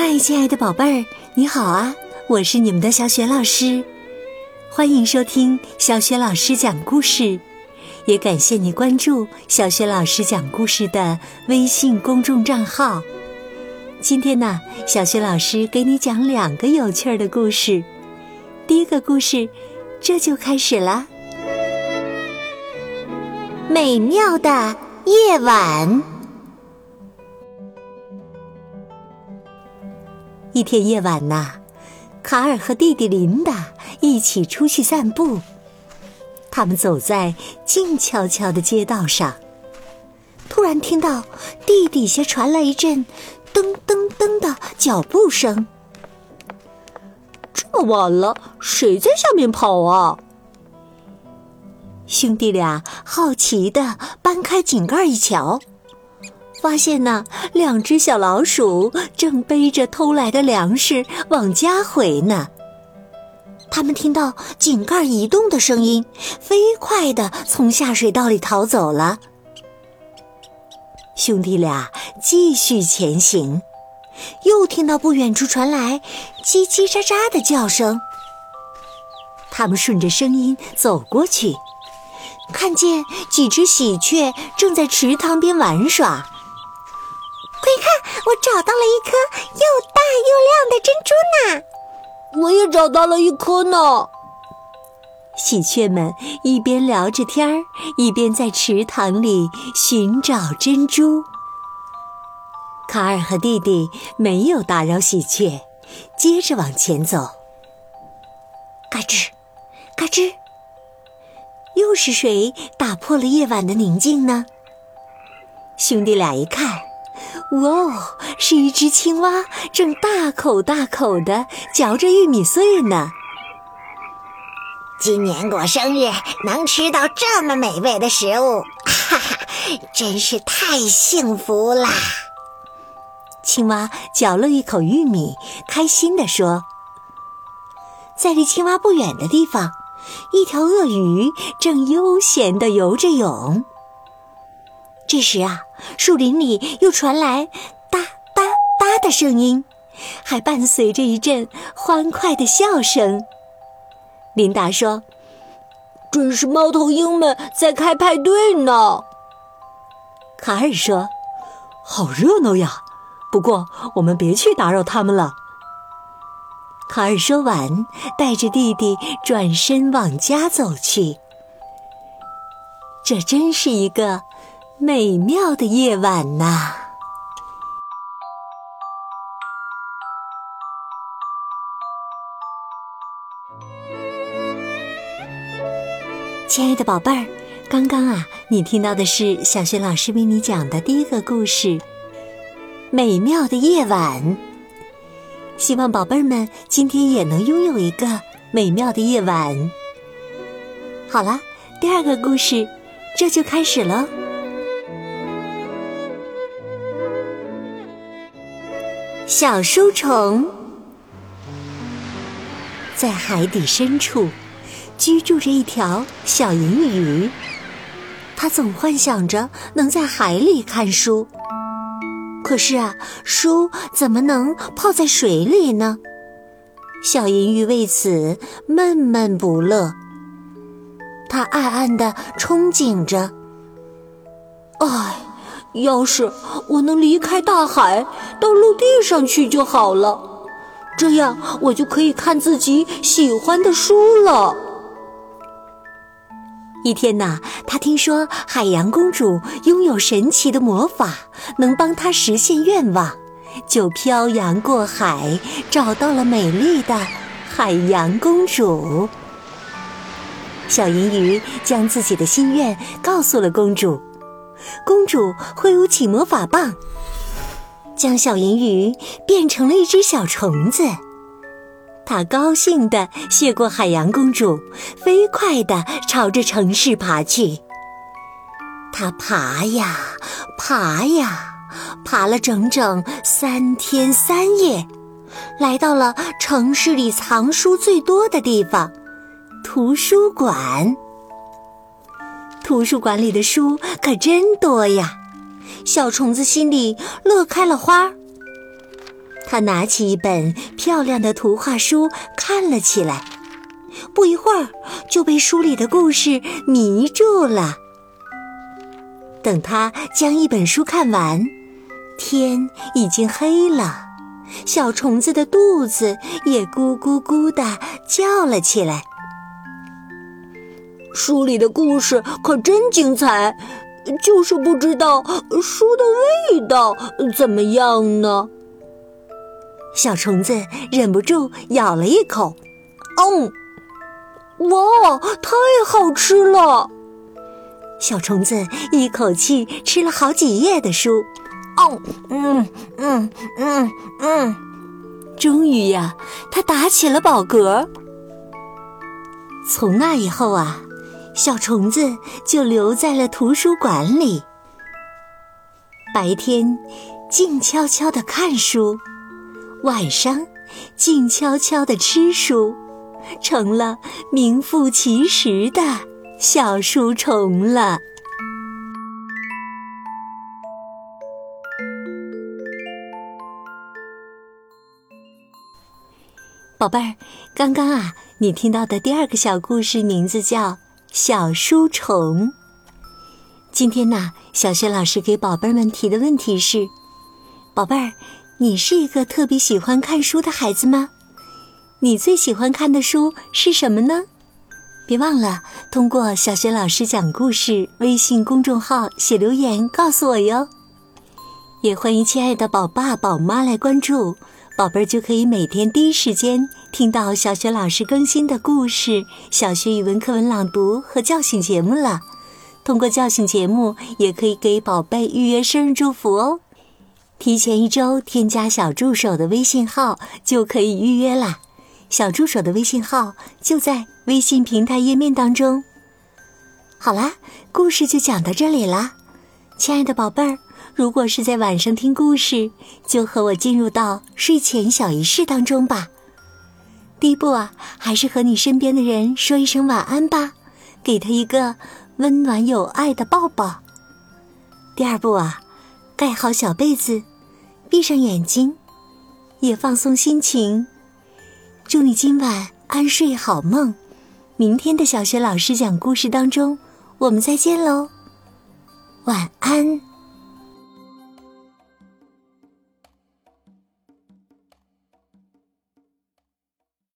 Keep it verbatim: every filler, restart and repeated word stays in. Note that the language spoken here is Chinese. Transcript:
嗨，亲爱的宝贝儿，你好啊！我是你们的小雪老师，欢迎收听小雪老师讲故事，也感谢你关注小雪老师讲故事的微信公众账号。今天呢，小雪老师给你讲两个有趣的故事。第一个故事，这就开始了。美妙的夜晚。一天夜晚呐，卡尔和弟弟琳达一起出去散步。他们走在静悄悄的街道上，突然听到地底下传来一阵噔噔噔的脚步声。 这么晚了，谁在下面跑啊？ 兄弟俩好奇地搬开井盖一瞧，发现呢，两只小老鼠正背着偷来的粮食往家回呢。他们听到井盖移动的声音，飞快地从下水道里逃走了。兄弟俩继续前行，又听到不远处传来叽叽喳喳的叫声。他们顺着声音走过去，看见几只喜鹊正在池塘边玩耍。快看，我找到了一颗又大又亮的珍珠呢！ 我也找到了一颗呢。 喜鹊们一边聊着天儿，一边在池塘里寻找珍珠。卡尔和弟弟没有打扰喜鹊，接着往前走。嘎吱，嘎吱，又是谁打破了夜晚的宁静呢？兄弟俩一看，哇哦，是一只青蛙，正大口大口地嚼着玉米碎呢。 今年过生日能吃到这么美味的食物，哈哈，真是太幸福啦！ 青蛙嚼了一口玉米，开心地说。在离青蛙不远的地方，一条鳄鱼正悠闲地游着泳。这时啊，树林里又传来哒哒哒的声音，还伴随着一阵欢快的笑声。琳达说：“ 准是猫头鹰们在开派对呢。” 卡尔说：“ 好热闹呀，不过我们别去打扰他们了。” 卡尔说完，带着弟弟转身往家走去。这真是一个美妙的夜晚呐！亲爱的宝贝儿，刚刚啊，你听到的是小雪老师为你讲的第一个故事《美妙的夜晚》。希望宝贝儿们今天也能拥有一个美妙的夜晚。好了，第二个故事这就开始了。小书虫。在海底深处居住着一条小银鱼，它总幻想着能在海里看书。可是啊，书怎么能泡在水里呢？小银鱼为此闷闷不乐。它暗暗地憧憬着， 唉，要是我能离开大海，到陆地上去就好了，这样我就可以看自己喜欢的书了。 一天呐，他听说海洋公主拥有神奇的魔法，能帮他实现愿望，就漂洋过海，找到了美丽的海洋公主。小银鱼将自己的心愿告诉了公主，公主挥舞起魔法棒，将小银鱼变成了一只小虫子。她高兴地谢过海洋公主，飞快地朝着城市爬去。她爬呀爬呀，爬了整整三天三夜，来到了城市里藏书最多的地方——图书馆。图书馆里的书可真多呀，小虫子心里乐开了花。 他拿起一本漂亮的图画书看了起来，不一会儿就被书里的故事迷住了。等他将一本书看完，天已经黑了，小虫子的肚子也咕咕咕地叫了起来。 书里的故事可真精彩，就是不知道书的味道怎么样呢？ 小虫子忍不住咬了一口， 嗯，哇，太好吃了！ 小虫子一口气吃了好几页的书， 哦，嗯嗯嗯嗯， 终于呀，他打起了饱嗝。从那以后啊，小虫子就留在了图书馆里，白天静悄悄地看书，晚上静悄悄地吃书，成了名副其实的小书虫了。宝贝儿，刚刚啊，你听到的第二个小故事名字叫小书虫。今天呢，小雪老师给宝贝们提的问题是：宝贝儿，你是一个特别喜欢看书的孩子吗？你最喜欢看的书是什么呢？别忘了通过小雪老师讲故事微信公众号写留言告诉我哟。也欢迎亲爱的宝爸宝妈来关注，宝贝儿就可以每天第一时间听到小雪老师更新的故事、小学语文课文朗读和叫醒节目了。通过叫醒节目也可以给宝贝预约生日祝福哦。提前一周添加小助手的微信号就可以预约啦。小助手的微信号就在微信平台页面当中。好啦，故事就讲到这里啦。亲爱的宝贝儿，如果是在晚上听故事，就和我进入到睡前小仪式当中吧。第一步啊，还是和你身边的人说一声晚安吧，给他一个温暖有爱的抱抱。第二步啊，盖好小被子，闭上眼睛，也放松心情。祝你今晚安睡好梦，明天的小学老师讲故事当中，我们再见喽，晚安。